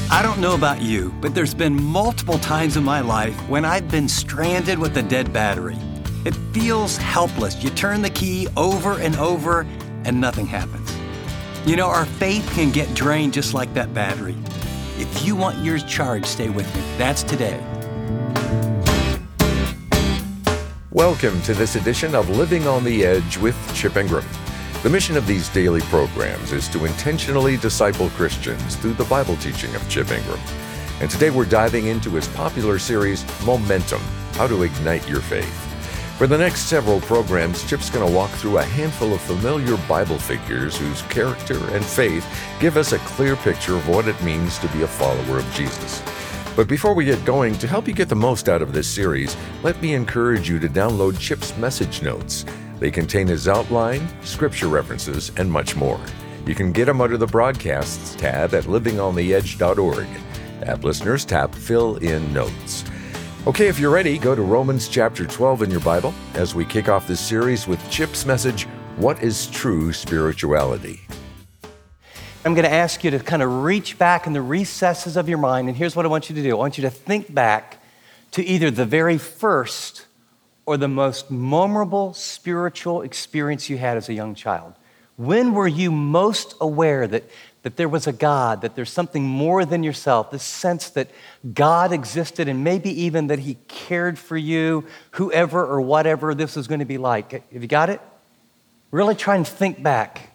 I don't know about you, but there's been multiple times in my life when I've been stranded with a dead battery. It feels helpless. You turn the key over and over, and nothing happens. You know, our faith can get drained just like that battery. If you want yours charged, stay with me. That's today. Welcome to this edition of Living on the Edge with Chip Ingram. The mission of these daily programs is to intentionally disciple Christians through the Bible teaching of Chip Ingram. And today we're diving into his popular series, Momentum, How to Ignite Your Faith. For the next several programs, Chip's going to walk through a handful of familiar Bible figures whose character and faith give us a clear picture of what it means to be a follower of Jesus. But before we get going, to help you get the most out of this series, let me encourage you to download Chip's message notes. They contain his outline, scripture references, and much more. You can get them under the Broadcasts tab at livingontheedge.org. App Listeners tab Fill in Notes. Okay, if you're ready, go to Romans chapter 12 in your Bible as we kick off this series with Chip's message, What is True Spirituality? I'm going to ask you to kind of reach back in the recesses of your mind, and here's what I want you to do. I want you to think back to either the very first or the most memorable spiritual experience you had as a young child. When were you most aware that there was a God, that there's something more than yourself, this sense that God existed and maybe even that he cared for you, whoever or whatever this was going to be like? Have you got it? Really try and think back.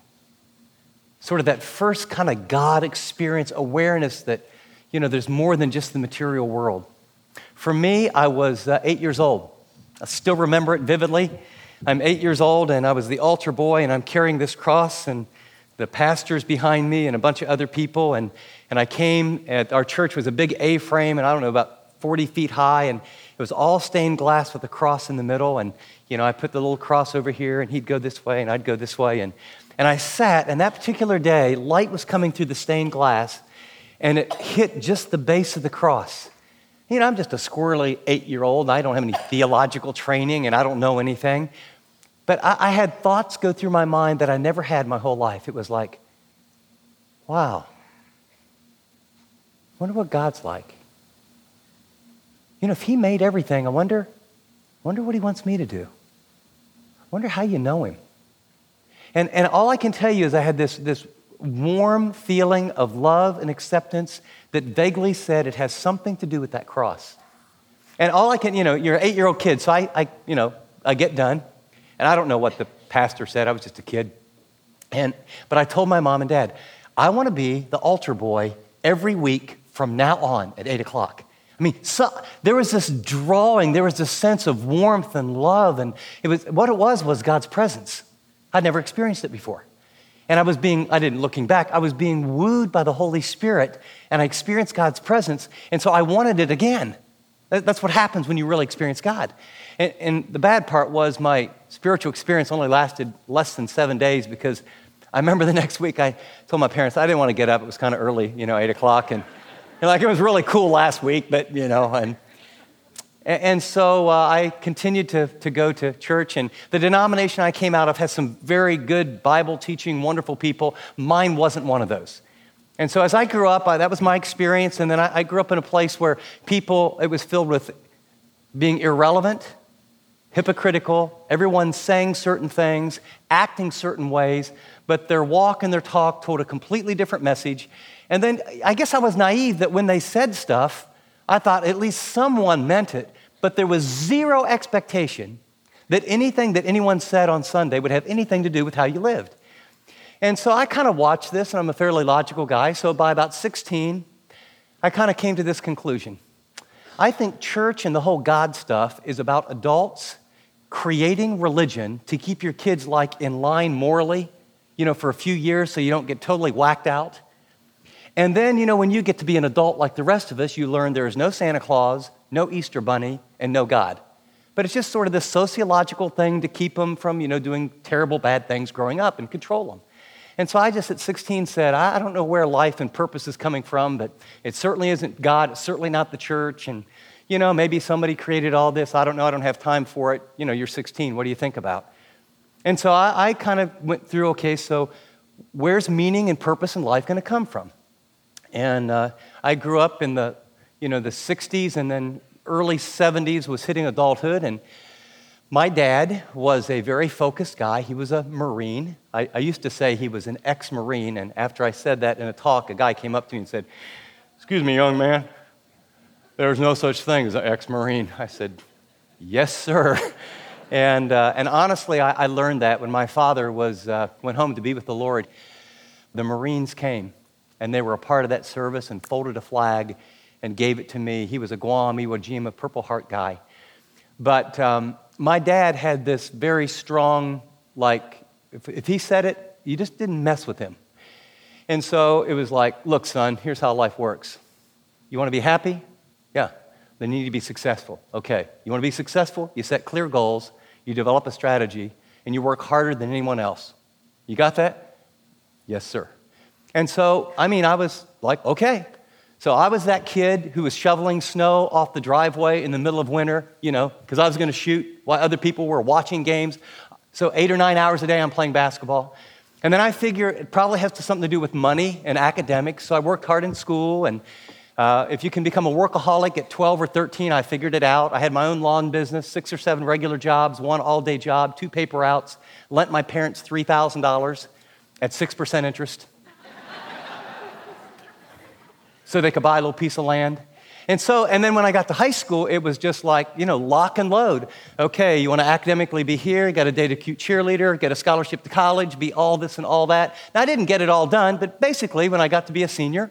Sort of that first kind of God experience, awareness that, you know, there's more than just the material world. For me, I was 8 years old. I still remember it vividly. I'm 8 years old, and I was the altar boy, and I'm carrying this cross, and the pastor's behind me, and a bunch of other people, and I came, at our church was a big A-frame, and I don't know, about 40 feet high, and it was all stained glass with a cross in the middle, and, you know, I put the little cross over here, and he'd go this way, and I'd go this way, and I sat, and that particular day, light was coming through the stained glass, and it hit just the base of the cross. You know, I'm just a squirrely 8-year-old. I don't have any theological training, and I don't know anything. But I had thoughts go through my mind that I never had my whole life. It was like, wow, I wonder what God's like. You know, if he made everything, I wonder what he wants me to do. I wonder how you know him. And all I can tell you is I had this warm feeling of love and acceptance that vaguely said it has something to do with that cross. And all I can, you know, you're an 8-year-old kid, so I get done, and I don't know what the pastor said. I was just a kid. But I told my mom and dad, I want to be the altar boy every week from now on at 8 o'clock. I mean, there was this drawing, there was this sense of warmth and love, and what it was God's presence. I'd never experienced it before. And I was being wooed by the Holy Spirit, and I experienced God's presence, and so I wanted it again. That's what happens when you really experience God. And the bad part was my spiritual experience only lasted less than 7 days, because I remember the next week I told my parents I didn't want to get up. It was kind of early, 8 o'clock, and like it was really cool last week, but And so I continued to go to church, and the denomination I came out of has some very good Bible teaching, wonderful people. Mine wasn't one of those. And so as I grew up, that was my experience, and then I grew up in a place where it was filled with being irrelevant, hypocritical, everyone saying certain things, acting certain ways, but their walk and their talk told a completely different message. And then I guess I was naive that when they said stuff, I thought at least someone meant it, but there was zero expectation that anything that anyone said on Sunday would have anything to do with how you lived. And so I kind of watched this, and I'm a fairly logical guy, so by about 16, I kind of came to this conclusion. I think church and the whole God stuff is about adults creating religion to keep your kids in line morally, for a few years so you don't get totally whacked out. And then, when you get to be an adult like the rest of us, you learn there is no Santa Claus, no Easter Bunny, and no God. But it's just sort of this sociological thing to keep them from, doing terrible, bad things growing up and control them. And so I just at 16 said, I don't know where life and purpose is coming from, but it certainly isn't God. It's certainly not the church. And, maybe somebody created all this. I don't know. I don't have time for it. You're 16. What do you think about? And so I kind of went through, okay, so where's meaning and purpose in life going to come from? And I grew up in the 60s, and then early 70s was hitting adulthood. And my dad was a very focused guy. He was a Marine. I used to say he was an ex-Marine, and after I said that in a talk, a guy came up to me and said, "Excuse me, young man, there's no such thing as an ex-Marine." I said, "Yes, sir." And honestly, I learned that when my father went home to be with the Lord. The Marines came, and they were a part of that service and folded a flag and gave it to me. He was a Guam Iwo Jima Purple Heart guy. But my dad had this very strong, if he said it, you just didn't mess with him. And so it was like, "Look, son, here's how life works. You want to be happy? Yeah. Then you need to be successful. Okay. You want to be successful? You set clear goals, you develop a strategy, and you work harder than anyone else. You got that?" "Yes, sir." And so, I was like, okay. So I was that kid who was shoveling snow off the driveway in the middle of winter, because I was going to shoot while other people were watching games. So 8 or 9 hours a day I'm playing basketball. And then I figure it probably has something to do with money and academics. So I worked hard in school, and if you can become a workaholic at 12 or 13, I figured it out. I had my own lawn business, 6 or 7 regular jobs, 1 all-day job, 2 paper routes, lent my parents $3,000 at 6% interest. So they could buy a little piece of land. And then when I got to high school, it was just like, lock and load. Okay, you want to academically be here, you got to date a cute cheerleader, get a scholarship to college, be all this and all that. Now, I didn't get it all done, but basically when I got to be a senior,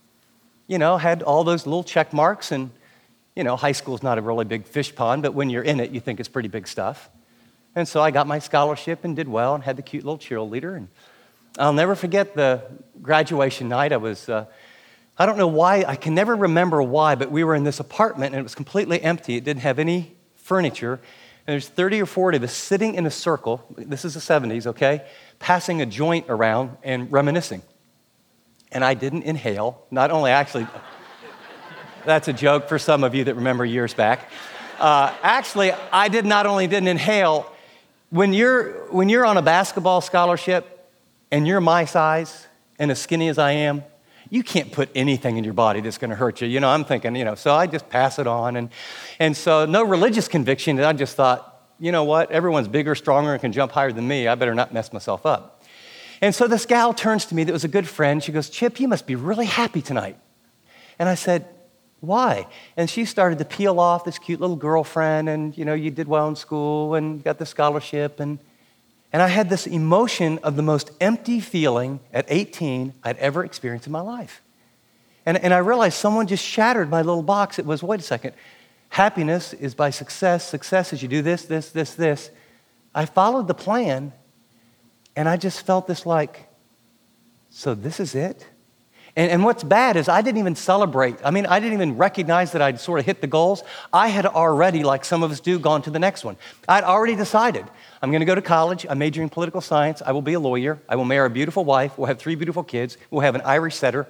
had all those little check marks, and, high school's not a really big fish pond, but when you're in it, you think it's pretty big stuff. And so I got my scholarship and did well and had the cute little cheerleader. And I'll never forget the graduation night. I don't know why, I can never remember why, but we were in this apartment and it was completely empty. It didn't have any furniture. And there's 30 or 40 of us sitting in a circle, this is the 70s, okay, passing a joint around and reminiscing. And I didn't inhale, that's a joke for some of you that remember years back. I not only didn't inhale, when you're on a basketball scholarship and you're my size and as skinny as I am, you can't put anything in your body that's going to hurt you. I'm thinking, so I just pass it on. And so no religious conviction. I just thought, you know what? Everyone's bigger, stronger, and can jump higher than me. I better not mess myself up. And so this gal turns to me that was a good friend. She goes, "Chip, you must be really happy tonight." And I said, "Why?" And she started to peel off this cute little girlfriend, and, you did well in school and got the scholarship. And I had this emotion of the most empty feeling at 18 I'd ever experienced in my life. And I realized someone just shattered my little box. It was, wait a second, happiness is by success. Success is you do this, this, this, this. I followed the plan, and I just felt this so this is it? And what's bad is I didn't even celebrate. I didn't even recognize that I'd sort of hit the goals. I had already, like some of us do, gone to the next one. I'd already decided, I'm going to go to college. I'm majoring in political science. I will be a lawyer. I will marry a beautiful wife. We'll have 3 beautiful kids. We'll have an Irish setter.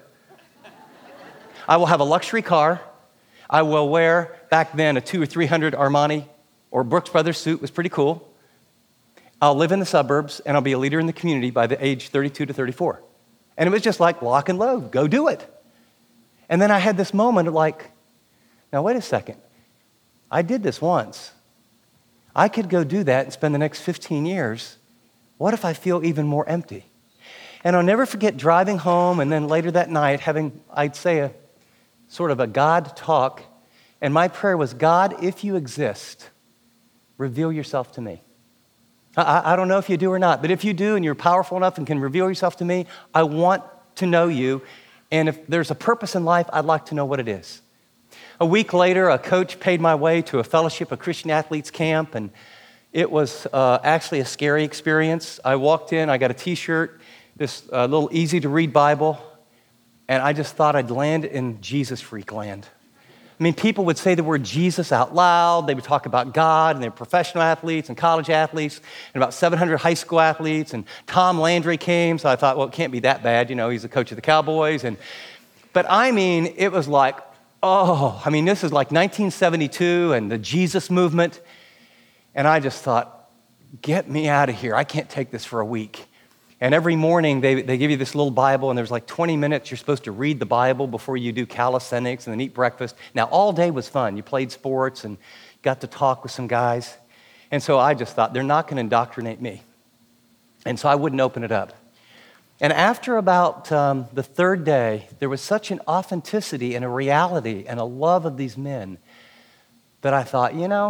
I will have a luxury car. I will wear, back then, a $200 or $300 Armani or Brooks Brothers suit. It was pretty cool. I'll live in the suburbs, and I'll be a leader in the community by the age 32 to 34. And it was just like lock and load, go do it. And then I had this moment of now wait a second. I did this once. I could go do that and spend the next 15 years. What if I feel even more empty? And I'll never forget driving home, and then later that night having, I'd say, a sort of a God talk. And my prayer was, "God, if you exist, reveal yourself to me." I don't know if you do or not, but if you do and you're powerful enough and can reveal yourself to me, I want to know you. And if there's a purpose in life, I'd like to know what it is. A week later, a coach paid my way to a fellowship of Christian athletes camp, and it was actually a scary experience. I walked in, I got a t-shirt, this little easy-to-read Bible, and I just thought I'd land in Jesus freak land. People would say the word Jesus out loud. They would talk about God, and they were professional athletes and college athletes, and about 700 high school athletes. And Tom Landry came, so I thought, well, it can't be that bad. He's the coach of the Cowboys. But it was like, this is like 1972 and the Jesus movement. And I just thought, get me out of here. I can't take this for a week. And every morning, they give you this little Bible, and there's like 20 minutes you're supposed to read the Bible before you do calisthenics and then eat breakfast. Now, all day was fun. You played sports and got to talk with some guys. And so I just thought, they're not going to indoctrinate me. And so I wouldn't open it up. And after about the third day, there was such an authenticity and a reality and a love of these men that I thought,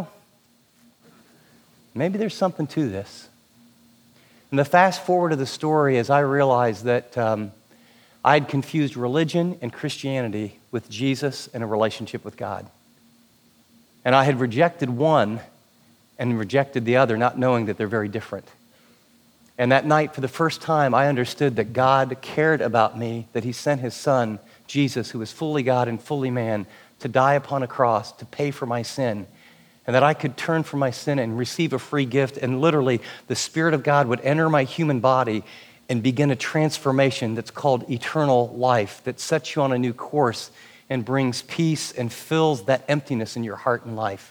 maybe there's something to this. And the fast forward of the story is I realized that I'd confused religion and Christianity with Jesus and a relationship with God. And I had rejected one and rejected the other, not knowing that they're very different. And that night, for the first time, I understood that God cared about me, that he sent his son, Jesus, who was fully God and fully man, to die upon a cross, to pay for my sin, and that I could turn from my sin and receive a free gift, and literally the Spirit of God would enter my human body and begin a transformation that's called eternal life, that sets you on a new course and brings peace and fills that emptiness in your heart and life.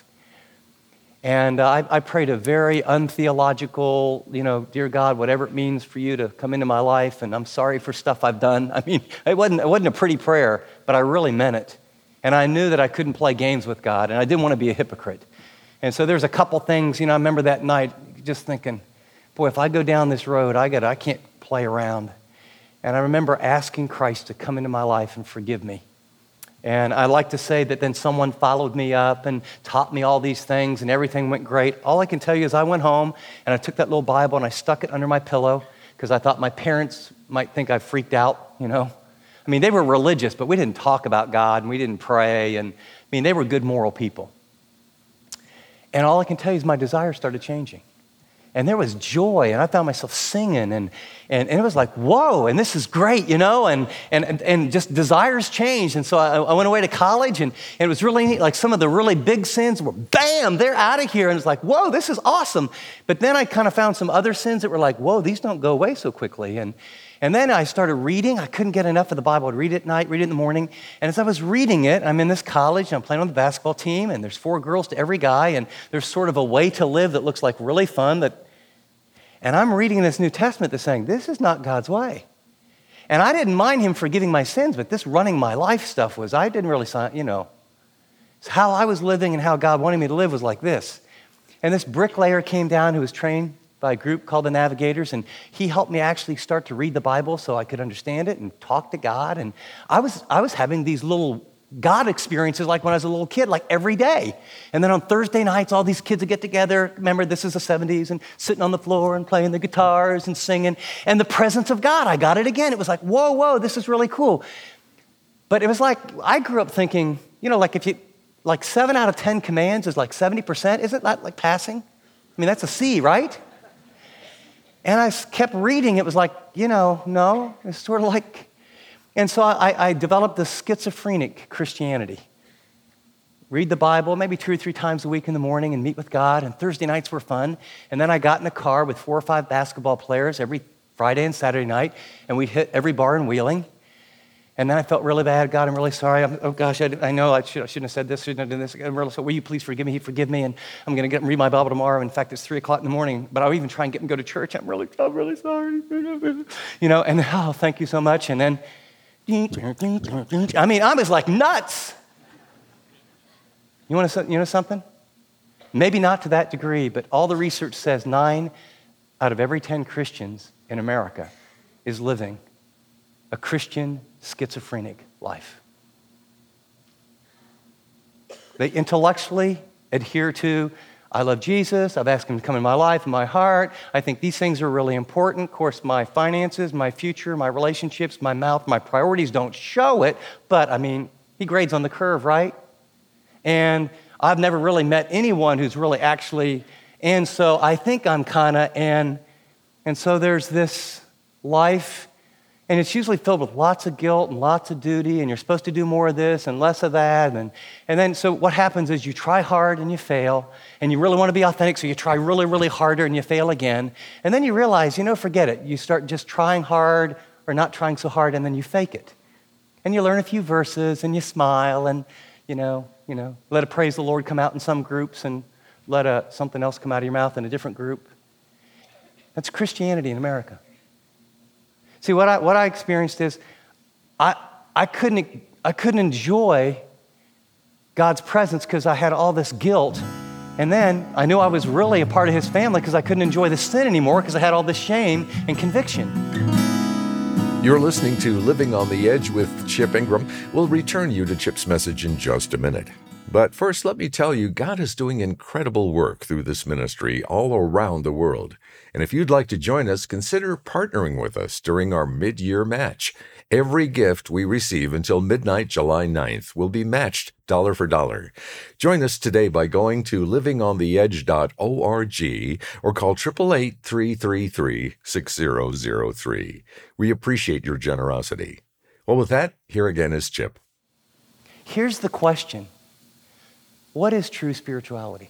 And I prayed a very untheological, dear God, whatever it means for you to come into my life, and I'm sorry for stuff I've done. I mean, it wasn't a pretty prayer, but I really meant it. And I knew that I couldn't play games with God, and I didn't want to be a hypocrite. And so there's a couple things, I remember that night just thinking, boy, if I go down this road, I can't play around. And I remember asking Christ to come into my life and forgive me. And I like to say that then someone followed me up and taught me all these things, and everything went great. All I can tell you is I went home, and I took that little Bible, and I stuck it under my pillow because I thought my parents might think I freaked out, I mean, they were religious, but we didn't talk about God, and we didn't pray, and they were good moral people. And all I can tell you is my desires started changing. And there was joy, and I found myself singing, and it was like, whoa, and this is great, and just desires changed. And so I went away to college, and it was really neat. Like some of the really big sins were, bam, they're out of here. And it's like, whoa, this is awesome. But then I kind of found some other sins that were like, whoa, these don't go away so quickly. And then I started reading. I couldn't get enough of the Bible. I'd read it at night, read it in the morning. And as I was reading it, I'm in this college, and I'm playing on the basketball team, and there's 4 girls to every guy, and there's sort of a way to live that looks like really fun. And I'm reading this New Testament that's saying, this is not God's way. And I didn't mind him forgiving my sins, but this running my life stuff I didn't really, how I was living and how God wanted me to live was like this. And this bricklayer came down who was trained by a group called the Navigators, and he helped me actually start to read the Bible so I could understand it and talk to God. And I was having these little God experiences like when I was a little kid, like every day. And then on Thursday nights, all these kids would get together. Remember, this is the 70s, and sitting on the floor and playing the guitars and singing. And the presence of God, I got it again. It was like, whoa, this is really cool. But it was like, I grew up thinking, like if you, like 7 out of 10 commands is like 70%. Isn't that like passing? That's a C, right? And I kept reading. It was like, no. It's sort of like, and so I developed this schizophrenic Christianity. Read the Bible maybe 2 or 3 times a week in the morning and meet with God, and Thursday nights were fun. And then I got in a car with 4 or 5 basketball players every Friday and Saturday night, and we'd hit every bar in Wheeling. And then I felt really bad. God, I'm really sorry. I know I shouldn't have said this, shouldn't have done this. I'm really sorry. Will you please forgive me? He'd forgive me, and I'm going to get and read my Bible tomorrow. In fact, it's 3 o'clock in the morning, but I'll even try and get and go to church. I'm really sorry. And thank you so much. And then, I was like nuts. You want something? Maybe not to that degree, but all the research says 9 out of every 10 Christians in America is living a Christian schizophrenic life. They intellectually adhere to, I love Jesus, I've asked him to come in my life and my heart, I think these things are really important. Of course, my finances, my future, my relationships, my mouth, my priorities don't show it, but he grades on the curve, right? And I've never really met anyone who's really actually, and so I think I'm and so there's this life. And it's usually filled with lots of guilt and lots of duty, and you're supposed to do more of this and less of that. And then, so what happens is you try hard and you fail, and you really want to be authentic, so you try really, really harder and you fail again. And then you realize, forget it. You start just trying hard or not trying so hard, and then you fake it. And you learn a few verses, and you smile, and, let a praise the Lord come out in some groups, and let something else come out of your mouth in a different group. That's Christianity in America. See, what I experienced is I couldn't enjoy God's presence because I had all this guilt. And then I knew I was really a part of his family because I couldn't enjoy the sin anymore because I had all this shame and conviction. You're listening to Living on the Edge with Chip Ingram. We'll return you to Chip's message in just a minute. But first, let me tell you, God is doing incredible work through this ministry all around the world. And if you'd like to join us, consider partnering with us during our mid-year match. Every gift we receive until midnight, July 9th, will be matched dollar for dollar. Join us today by going to livingontheedge.org or call 888-333-6003. We appreciate your generosity. Well, with that, here again is Chip. Here's the question. What is true spirituality?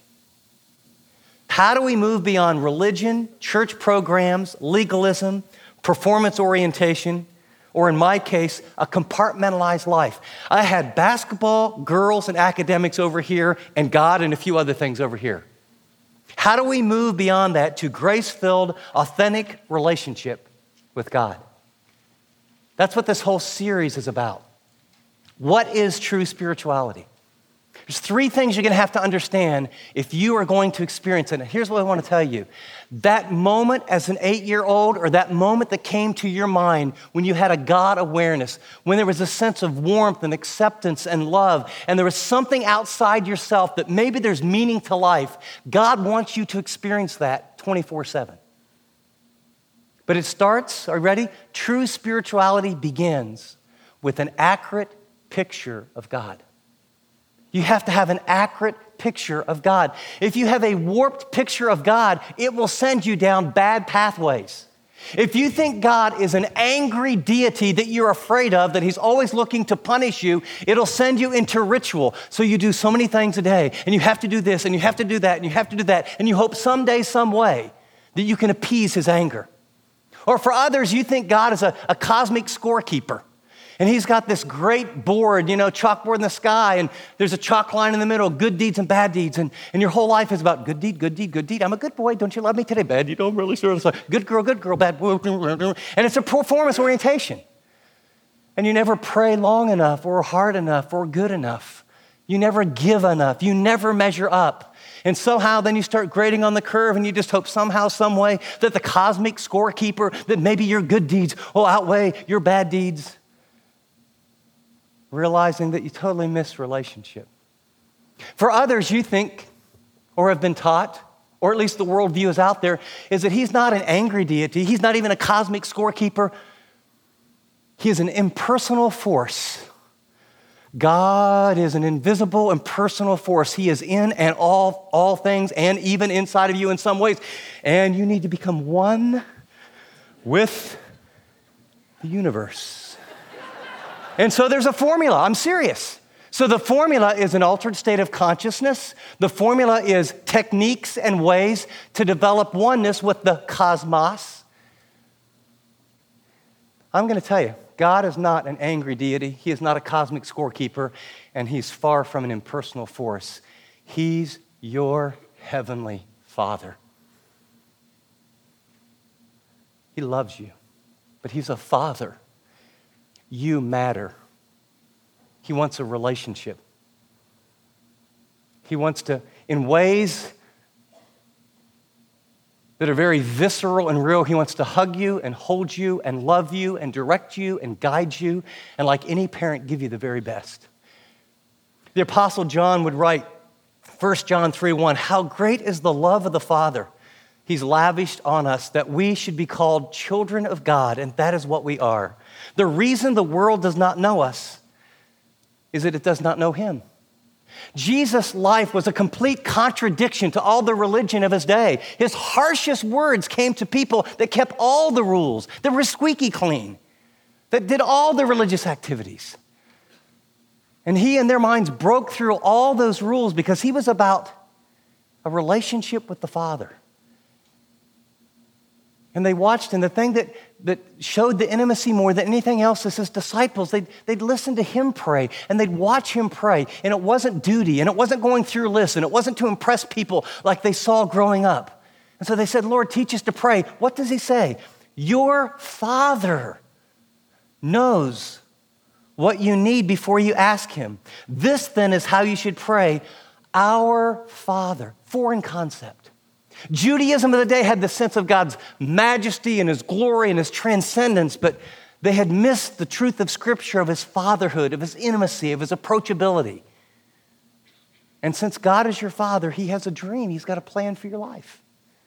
How do we move beyond religion, church programs, legalism, performance orientation, or in my case, a compartmentalized life? I had basketball, girls, and academics over here, and God and a few other things over here. How do we move beyond that to grace-filled, authentic relationship with God? That's what this whole series is about. What is true spirituality? There's three things you're going to have to understand if you are going to experience it. And here's what I want to tell you. That moment as an 8-year-old, or that moment that came to your mind when you had a God awareness, when there was a sense of warmth and acceptance and love, and there was something outside yourself that maybe there's meaning to life, God wants you to experience that 24/7. But it starts, are you ready? True spirituality begins with an accurate picture of God. You have to have an accurate picture of God. If you have a warped picture of God, it will send you down bad pathways. If you think God is an angry deity that you're afraid of, that he's always looking to punish you, it'll send you into ritual. So you do so many things a day, and you have to do this, and you have to do that, and you have to do that, and you hope someday, some way, that you can appease his anger. Or for others, you think God is a cosmic scorekeeper. And he's got this great board, chalkboard in the sky, and there's a chalk line in the middle, good deeds and bad deeds, and your whole life is about good deed, good deed, good deed. I'm a good boy, don't you love me today? Bad deed, I'm really sure. Good girl, bad boy. And it's a performance orientation. And you never pray long enough or hard enough or good enough. You never give enough. You never measure up. And somehow then you start grading on the curve, and you just hope somehow, some way, that the cosmic scorekeeper, that maybe your good deeds will outweigh your bad deeds. Realizing that you totally miss relationship. For others, you think, or have been taught, or at least the worldview is out there, is that he's not an angry deity. He's not even a cosmic scorekeeper. He is an impersonal force. God is an invisible, impersonal force. He is in and all things, and even inside of you in some ways. And you need to become one with the universe. And so there's a formula. I'm serious. So the formula is an altered state of consciousness. The formula is techniques and ways to develop oneness with the cosmos. I'm going to tell you, God is not an angry deity. He is not a cosmic scorekeeper, and he's far from an impersonal force. He's your heavenly Father. He loves you, but he's a father. You matter. He wants a relationship. He wants to, in ways that are very visceral and real, he wants to hug you and hold you and love you and direct you and guide you, and like any parent, give you the very best. The Apostle John would write, 1 John 3:1, how great is the love of the Father he's lavished on us, that we should be called children of God, and that is what we are. The reason the world does not know us is that it does not know him. Jesus' life was a complete contradiction to all the religion of his day. His harshest words came to people that kept all the rules, that were squeaky clean, that did all the religious activities. And he, in their minds, broke through all those rules because he was about a relationship with the Father. And they watched, and the thing that showed the intimacy more than anything else is his disciples. They'd listen to him pray, and they'd watch him pray. And it wasn't duty, and it wasn't going through lists, and it wasn't to impress people like they saw growing up. And so they said, Lord, teach us to pray. What does he say? Your Father knows what you need before you ask him. This then is how you should pray. Our Father, foreign concept. Judaism of the day had the sense of God's majesty and his glory and his transcendence, but they had missed the truth of Scripture, of his fatherhood, of his intimacy, of his approachability. And since God is your Father, he has a dream. He's got a plan for your life.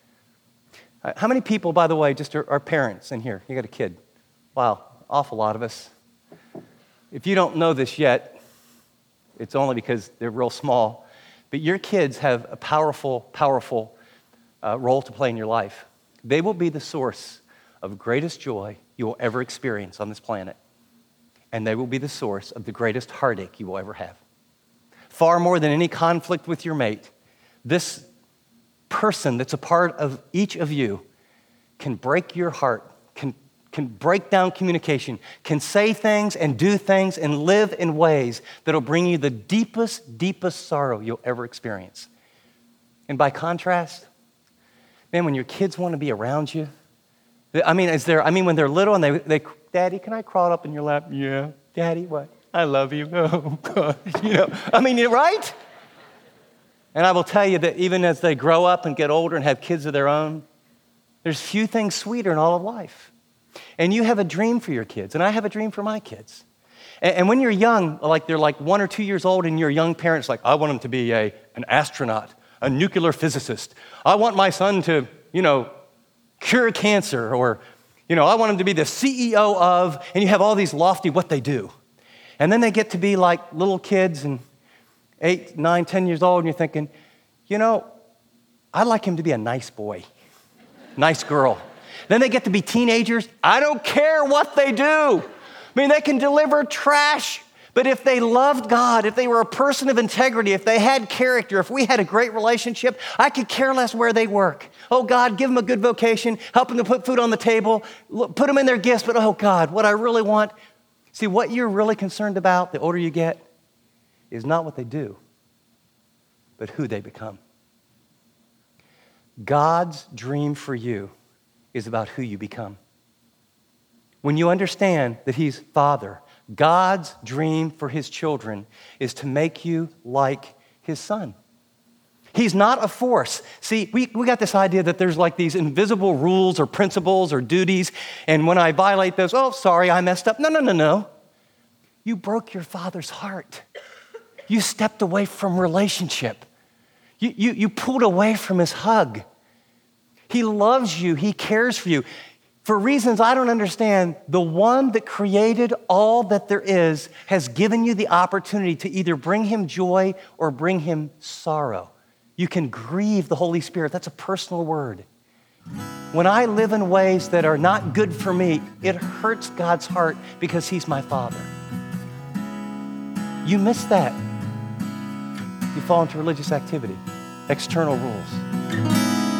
How many people, by the way, just are parents in here? You got a kid. Wow, awful lot of us. If you don't know this yet, it's only because they're real small. But your kids have a powerful, powerful role to play in your life. They will be the source of greatest joy you will ever experience on this planet. And they will be the source of the greatest heartache you will ever have. Far more than any conflict with your mate, this person that's a part of each of you can break your heart, can break down communication, can say things and do things and live in ways that'll bring you the deepest, deepest sorrow you'll ever experience. And by contrast, man, when your kids want to be around you, when they're little and they Daddy, can I crawl up in your lap? Yeah. Daddy, what? I love you. Oh, God. Right? And I will tell you that even as they grow up and get older and have kids of their own, there's few things sweeter in all of life. And you have a dream for your kids, and I have a dream for my kids. And when you're young, like they're like 1 or 2 years old, and you're a young parent, it's like, I want them to be an astronaut, a nuclear physicist. I want my son to, cure cancer, or, I want him to be the CEO of, and you have all these lofty what they do. And then they get to be like little kids and 8, 9, 10 years old, and you're thinking, I'd like him to be a nice boy, nice girl. Then they get to be teenagers. I don't care what they do. They can deliver trash, but if they loved God, if they were a person of integrity, if they had character, if we had a great relationship, I could care less where they work. Oh, God, give them a good vocation, help them to put food on the table, put them in their gifts, but oh, God, what I really want. See, what you're really concerned about the older you get is not what they do, but who they become. God's dream for you is about who you become. When you understand that he's Father, God's dream for his children is to make you like his Son. He's not a force. See, we got this idea that there's like these invisible rules or principles or duties, and when I violate those, oh, sorry, I messed up. No. You broke your Father's heart. You stepped away from relationship. You pulled away from his hug. He loves you. He cares for you. For reasons I don't understand, the one that created all that there is has given you the opportunity to either bring him joy or bring him sorrow. You can grieve the Holy Spirit. That's a personal word. When I live in ways that are not good for me, it hurts God's heart because he's my Father. You miss that. You fall into religious activity, external rules.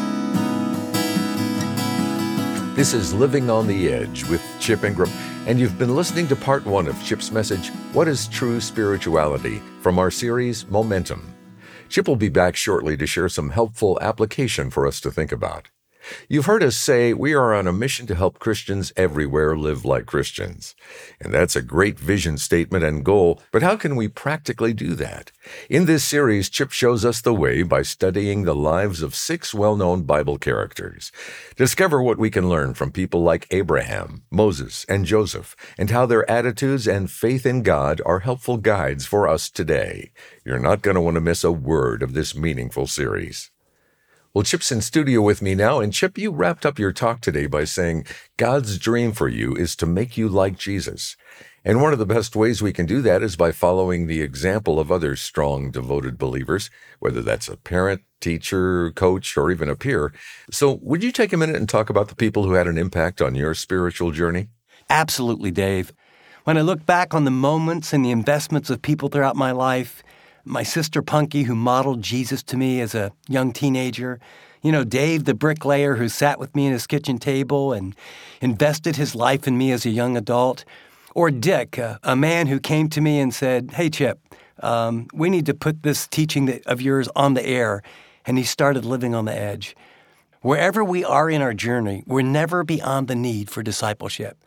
This is Living on the Edge with Chip Ingram, and you've been listening to part 1 of Chip's message, What is True Spirituality?, from our series, Momentum. Chip will be back shortly to share some helpful application for us to think about. You've heard us say we are on a mission to help Christians everywhere live like Christians. And that's a great vision statement and goal, but how can we practically do that? In this series, Chip shows us the way by studying the lives of 6 well-known Bible characters. Discover what we can learn from people like Abraham, Moses, and Joseph, and how their attitudes and faith in God are helpful guides for us today. You're not going to want to miss a word of this meaningful series. Well, Chip's in studio with me now, and Chip, you wrapped up your talk today by saying God's dream for you is to make you like Jesus. And one of the best ways we can do that is by following the example of other strong, devoted believers, whether that's a parent, teacher, coach, or even a peer. So would you take a minute and talk about the people who had an impact on your spiritual journey? Absolutely, Dave. When I look back on the moments and the investments of people throughout my life, my sister Punky, who modeled Jesus to me as a young teenager, Dave, the bricklayer who sat with me at his kitchen table and invested his life in me as a young adult, or Dick, a man who came to me and said, hey, Chip, we need to put this teaching of yours on the air, and he started living on the edge. Wherever we are in our journey, we're never beyond the need for discipleship.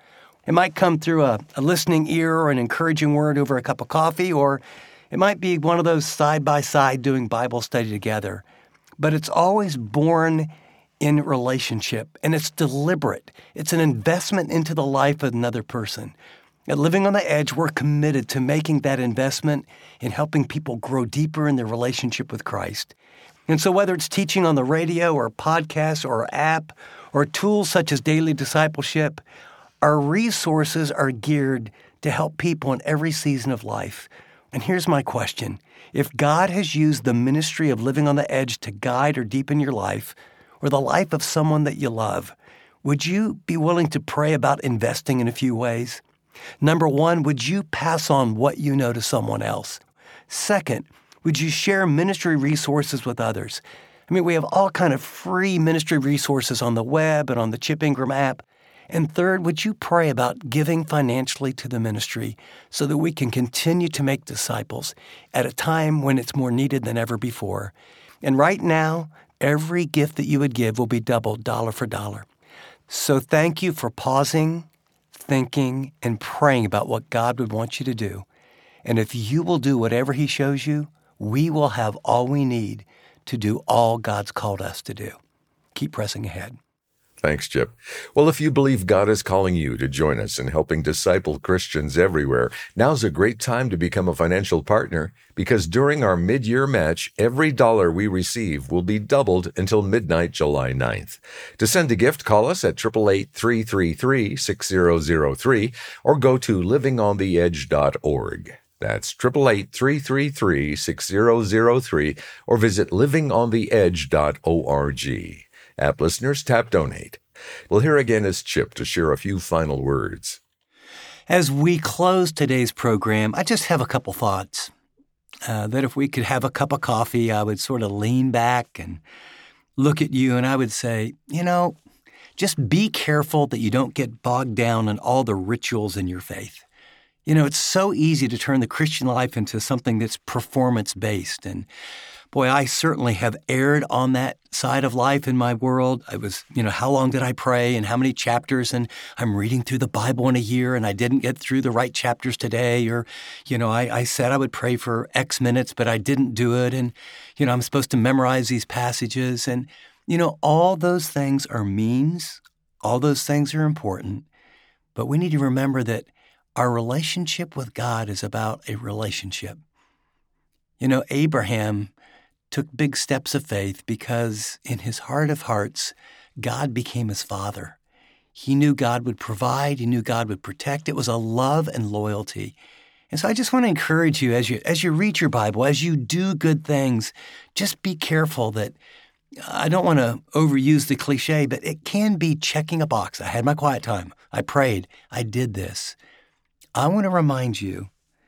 It might come through a listening ear or an encouraging word over a cup of coffee, or it might be one of those side-by-side doing Bible study together. But it's always born in relationship, and it's deliberate. It's an investment into the life of another person. At Living on the Edge, we're committed to making that investment in helping people grow deeper in their relationship with Christ. And so whether it's teaching on the radio or podcast or app or tools such as daily discipleship, our resources are geared to help people in every season of life. And here's my question. If God has used the ministry of Living on the Edge to guide or deepen your life or the life of someone that you love, would you be willing to pray about investing in a few ways? Number one, would you pass on what you know to someone else? Second, would you share ministry resources with others? I mean, we have all kind of free ministry resources on the web and on the Chip Ingram app. And third, would you pray about giving financially to the ministry so that we can continue to make disciples at a time when it's more needed than ever before? And right now, every gift that you would give will be doubled dollar for dollar. So thank you for pausing, thinking, and praying about what God would want you to do. And if you will do whatever He shows you, we will have all we need to do all God's called us to do. Keep pressing ahead. Thanks, Chip. Well, if you believe God is calling you to join us in helping disciple Christians everywhere, now's a great time to become a financial partner, because during our mid-year match, every dollar we receive will be doubled until midnight, July 9th. To send a gift, call us at 888-333-6003 or go to livingontheedge.org. That's 888-333-6003 or visit livingontheedge.org. App listeners, tap Donate. Well, here again is Chip to share a few final words. As we close today's program, I just have a couple thoughts. That if we could have a cup of coffee, I would sort of lean back and look at you and I would say, just be careful that you don't get bogged down in all the rituals in your faith. It's so easy to turn the Christian life into something that's performance-based. And boy, I certainly have erred on that side of life in my world. I was, how long did I pray and how many chapters? And I'm reading through the Bible in a year and I didn't get through the right chapters today. Or, I said I would pray for X minutes, but I didn't do it. And, I'm supposed to memorize these passages. And, all those things are means. All those things are important. But we need to remember that our relationship with God is about a relationship. Abraham took big steps of faith because in his heart of hearts, God became his father. He knew God would provide. He knew God would protect. It was a love and loyalty. And so I just want to encourage you as you read your Bible, as you do good things, just be careful that I don't want to overuse the cliche, but it can be checking a box. I had my quiet time. I prayed. I did this. I want to remind you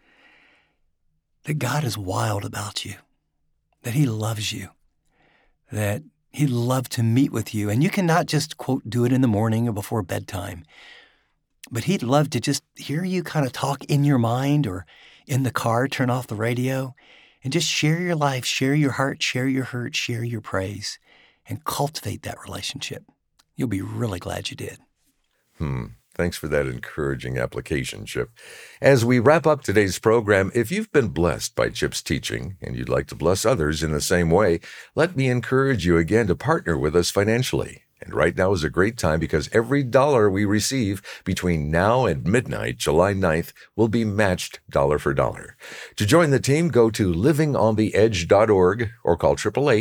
that God is wild about you, that He loves you, that He'd love to meet with you. And you cannot just, quote, do it in the morning or before bedtime, but He'd love to just hear you kind of talk in your mind or in the car, turn off the radio, and just share your life, share your heart, share your hurt, share your praise, and cultivate that relationship. You'll be really glad you did. Thanks for that encouraging application, Chip. As we wrap up today's program, if you've been blessed by Chip's teaching and you'd like to bless others in the same way, let me encourage you again to partner with us financially. And right now is a great time because every dollar we receive between now and midnight, July 9th, will be matched dollar for dollar. To join the team, go to livingontheedge.org or call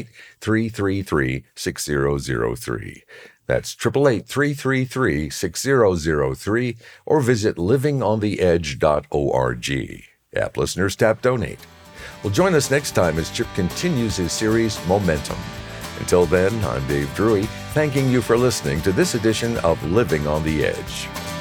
888-333-6003. That's 888-333-6003 or visit livingontheedge.org. App listeners, tap Donate. Well, join us next time as Chip continues his series, Momentum. Until then, I'm Dave Drury, thanking you for listening to this edition of Living on the Edge.